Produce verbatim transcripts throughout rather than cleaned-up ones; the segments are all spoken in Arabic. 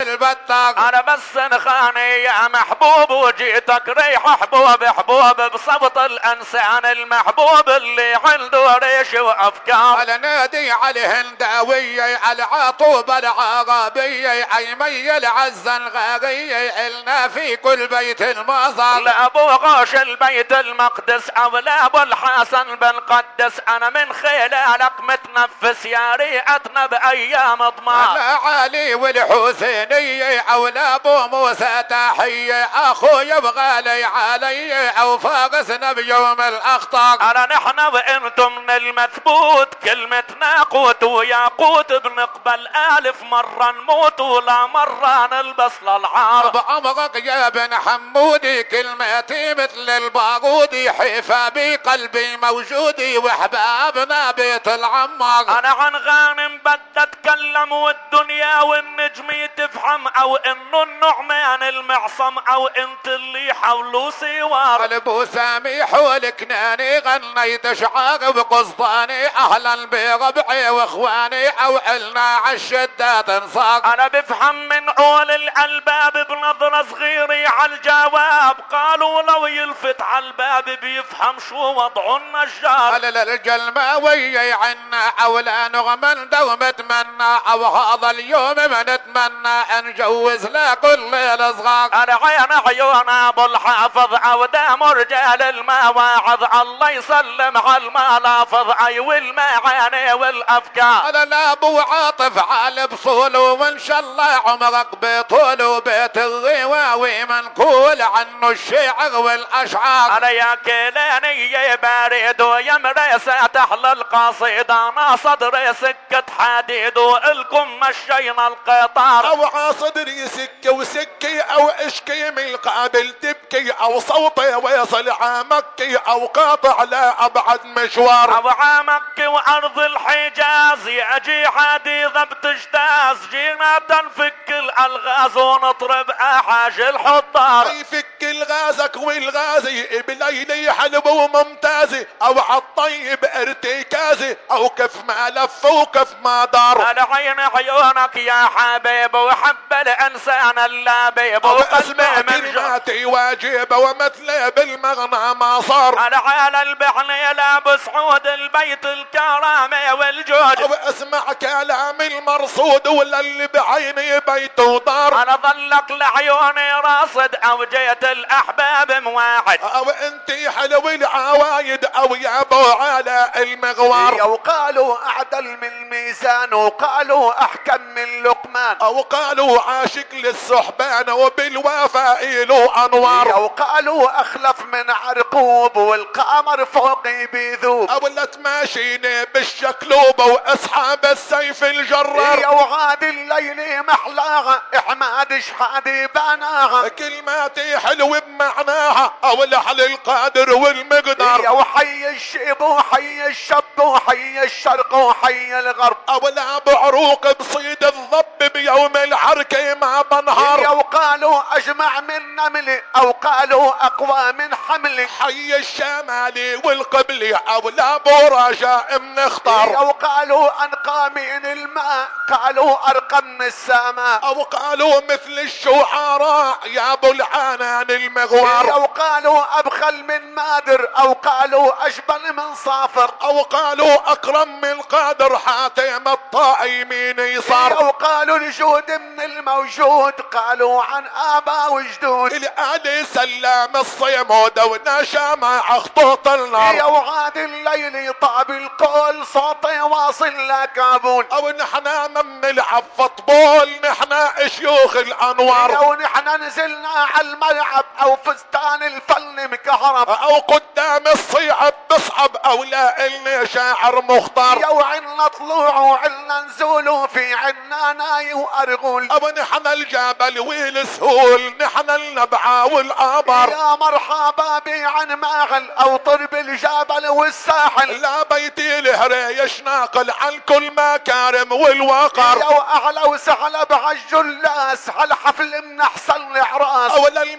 البطاق. انا بس انخاني يا محبوب وجيتك ريح حبوب حبوب بصبط الانسان المحبوب اللي عنده ريش وافكار. على نادي على الهنداوية على عطوبة العربية ايمي العزة الغارية النا في كل بيت المظهر. لابو غوش البيت المقدس او لابو الحسن بن قدس انا من خلالك متنفس يا ريئتنا بايام ضمار. على علي والحسينية او لابو موسى تحية اخويا بغالي علي او فارسنا بيوم الاخطار. انا نحن وانتم من المثبوت كلمتنا قوت وياقوت بنقبل الف مرة نموت ولا مرة نلبس للعار. بعمرك يا بن حمودي كلمتي مثل البارودي حيفا بقلبي موجودي واحبابنا بيت العمار. انا عن غانم بدي اتكلم والدنيا والنجم تفهم او انه النعمان المعصم او انت اللي حولوا سوار. قلبو سامي حولك ناني غنيت شعار بقسطاني اهلا بربعي واخواني او علنا عالشدات انصار. انا بفهم من عول الالباب بنظرة صغيرة عالجواب قالوا لو يلفت عالباب بيفهم شو وضع النجار. على الجلماوية عنا اولا نغمن دوم اتمنى او هذا اليوم ما نتمنى نجوز لكل الصغار. انا عين عيون ابو الحافظ عودام رجال المواعظ الله يسلم على الملافظ اي والمعاني والافكار. انا لابو عاطف على بصوله وان شاء الله عمرك بطوله بيت الغواوي منقول عنه الشعر والاشعار. انا يا كيلاني يا بارد ويا مريسة تحلى القصيدة انا صدري سكة حديد والكم مشينا القطار. او عصدري سكة وسكي او اشكي من القابل تبكي او صوتي ويصل عامكي او قاطع لا ابعد مشوار. او عامكي وارض الحجاز يجي حديثة بتجتاز جينا تنفك الالغاز ونطرب احاج الحضار. يفك الغازك والغازي بليلي حلو وممتازي او عالطيب ارتكازي او كف ما لف وكف ما دار. انا عين عيونك يا حبيب وحب الانسان اللبيب وقلبي من جاتي واجب ومثلي بالمغنى ما صار. انا على البحر لابس عود البيت الكرامة والجود واسمع كلام المرصود ولا اللي بعيني بيت ودار. انا ظلك لعيوني راصد او جيت الاحباب مواعد او انتي حلو العوايد او يا ابو على المغوار. وقالوا اعدل من الميزان وقالوا احكم من لقمان او قالوا عاشق للسحبان وبالوفاء له انوار. وقالوا اخلف من عرقوب والقمر فوقي بيذوب او لا تماشيني بالشكلوب واصحاب السيف الجرار. يا وغاد الليل محلاها احماد شحادي بناها كلماتي حلو بمعناها او لحل القادر والمقدار. يا وحي الشيب وحي الشب وحي الشرق وحي الغرب او لا بعروق بصيد الضب بيوم الحركة ما بنهار. يا وقالوا اجمع من نملي او قالوا اقوى من حملي حي الشمالي والقبلي او لا برجاء منختار. يا وقالوا انقى من الماء قالوا ارقى من السماء او قالوا مثل الشعراء يا ابو العنان المغوار. او قالوا ابخل من مادر او قالوا اشبل من صافر او قالوا اكرم من قادر حاتم الطائي مين يصار. او قالوا الجود من الموجود قالوا عن ابا وجدود الالي سلام الصيمود ونشا مع خطوط النار. يا وغاد الليل طاب القول صوتي واصل لكابول او نحنا من نلعب فطبول نحنا شيوخ الانوار. او نحنا نزلنا على الملعب او فستان الفن مكهرب او قدام الصيعب بصعب او لا الني شاعر مختار. يا وعنا طلوع وعنا نزول في عنا ناي وارغول او نحنا الجبل والسهول نحنا النبعة والابر. يا مرحبا بي عن ماغل او طرب الجبل والساحل لا بيتي الهريش ناقل عن كل مكارم والوقر. يا واعلى وسهلا بعالجلاس هالحفل من احسن العراس او للمختار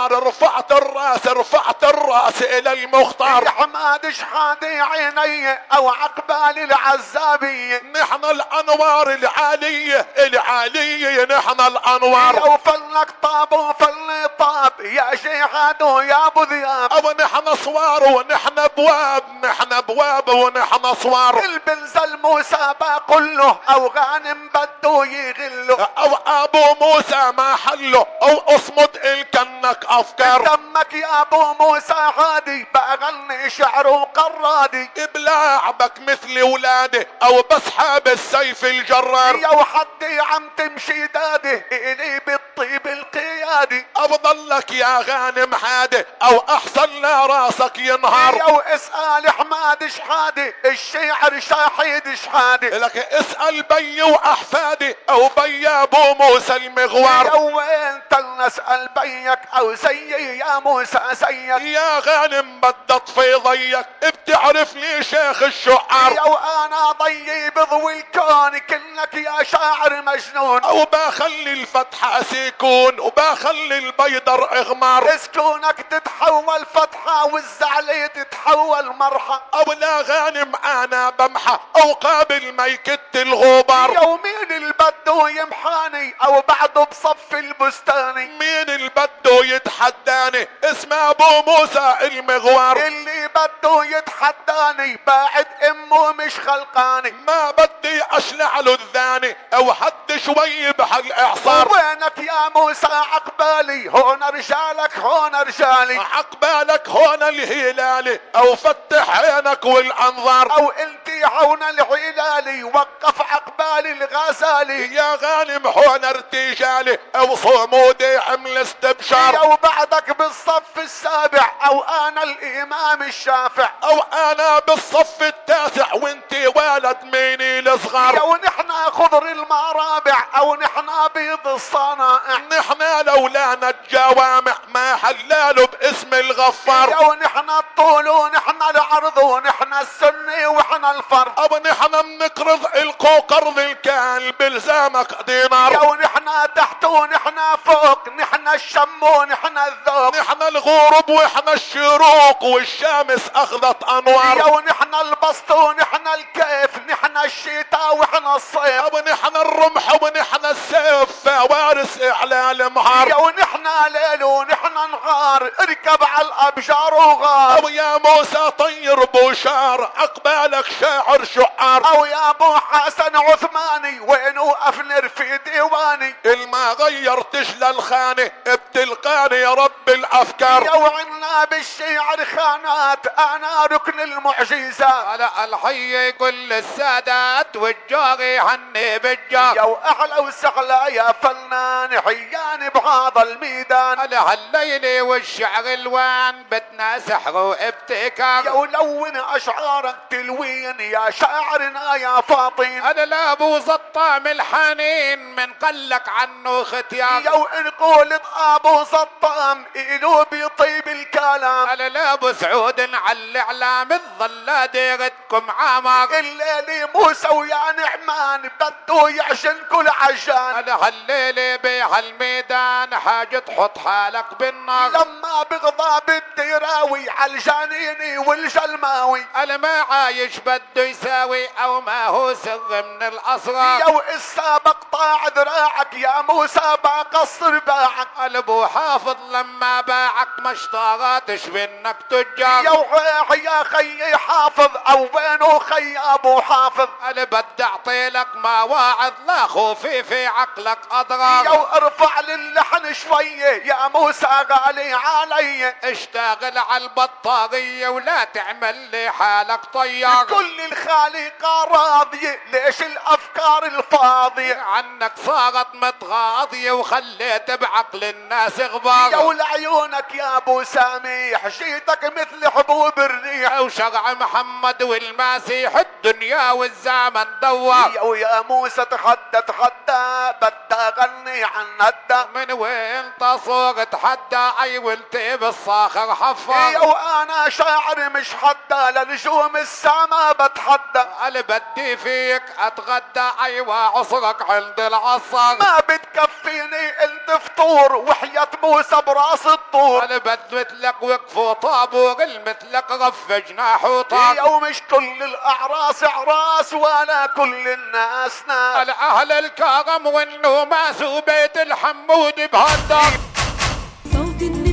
الانوار، رفعت الراس رفعت الراس الى المختار. يا حماد شحادي عيني او عقبال العزابية، نحن الانوار العالية العالية نحن الانوار. لو فلك طاب وفل طاب يا شيحاد ويا ابو ذياب، او نحن صوار ونحن ابواب، نحن ابواب ونحن صوار. البنز الموسى كله او غانم بده يغله، او ابو موسى ما حله، او اصمد الكنك افكار. دمك يا ابو موسى عادي بغني شعر وقرادي، بلاعبك مثل ولادي او بسحب السيف الجرار. يا وحدي عم تمشي دادي الي بالطيب القيادي، افضلك يا غانم حادي او احسن لا راسك ينهار. يا واسأل حماد شحادي الشعر شاحيد شحادي، لك اسأل بي واحفادي او بي ابو موسى المغوار. يا وين تنسأل بيك او زيي يا موسى زيك، يا غانم بدي اطفي ضيك، بتعرف لي شيخ الشعار. يا وانا ضيي بضوي الكون كلك يا شاعر مجنون، او بخلي الفتحة سيكون وبخلي البيضر اغمار. سكونك تتحول فتحة والزعلي تتحول مرحة، او لا غانم انا بمحى او قابل ما يكت الغبار. يومين البدو يمحاني او بعده بصف البستاني، مين البدو يتحداني؟ اسمه ابو موسى المغوار. اللي بده يتحداني بعد امه مش خلقاني، ما بدي اشلع له الثاني او حد شوي بهالاعصار. وينك يا موسى عقبالي هون رجالك هون رجالي، عقبالك هون الهلالي او فتح عينك والانظار. او انتي هون الهلالي وقف عقبالي الغزالي، يا غانم هون ارتجالي او صمودي عمل استبشار. او بعدك بالصف السابع او انا الامام الشافع، او انا بالصف التاسع وانتي ولد ميني الصغار. او نحن خضر المرابع او نحن بيض الصنائع، نحن لولانا الجوامع ما حلالوا باسم الغفار. او نحن الطول ونحن العرض ونحن السني ونحن الفرد، او نحن منقرض القو قرض الكال بلزامك دينار. او نحن تحت ونحن فوق نحن الشم ونحن الذوق، نحن الغروب واحنا الشروق والشمس اخذت انوار. او نحن البسط ونحن الكيف نحن الشتاء ونحن الصيف، او نحن الرمح ونحن السيف فوارس اعلال مهار. او نحن ليل ونحن نهار اركب على الابجار وغار، او يا موسى طير بوشار عقبالك شاعر شعار. او يا ابو حسن عثماني وينو افنر في ديواني، الما غيرتش للخانة بتلقاني يا رب الافكار. يا وعنا بالشعر خانات انا ركن المعجزات، على الحي يقول للسادات والجاري هني بالجار. يا احلى وسهلا يا فنان حياني بهذا الميدان، على هالليلة والشعر الوان بدنا سحر وابتكار. يا ولون اشعارك تلوين يا شاعرنا يا فاطين، انا لا ابو زطام الحنين من قلك عنه ختيار. يا ونقول ابو سطام إلو بطيب الكلام، انا لا ابو سعود على الاعلام الظل ديرتكم عمر. الليلي موسى ويا نعمان بده يعشن كل عشان، انا هالليلة بهالميدان حاجة تحط حالك بالنار. لما بغضب الدراوي على الجنيني والجلماوي، انا ما عايش بده يساوي او ما هو سر من الاسرار. يا والسابق طاع ذراعك يا موسى بقصر باعك، ابو حافظ لما باعك ما اشتراتش منك تجار. يا وحيح يا خي حافظ او وينو خي ابو حافظ، انا بدي اعطي لك مواعظ لا خوفي في عقلك اضرار. يا وارفع للحن شويه يا موسى غالي علي، اشتغل على البطارية ولا تعمل لي حالك طيار. كل الخالقة راضية ليش الافكار الفاضية، عنك صارت متغاضية وخليت بعقل الناس غبار. يا ولعيونك يا ابو ساميح جيتك مثل حبوب الريح، او شرع محمد والمسيح الدنيا والزمن دوار. يا ويا موسى تحدى تحدى بدي اغني عن ندى، من وين تصور تحدى اي ولتي بالصاخر حفار. يا وانا شاعر مش حدى لنجوم السما بتحدى، اللي بدي فيك اتغدى ايوه عصرك عند العصر. ما بتكفيني انت فطور طور وحياة موسى براس الطور. البد مثلك وقفوا طابور المثلك غف جناح وطاب. يوم مش كل الاعراس اعراس ولا كل الناس ناس. الاهل الكرم والنوماس وبيت الحمود بهالدار. صوت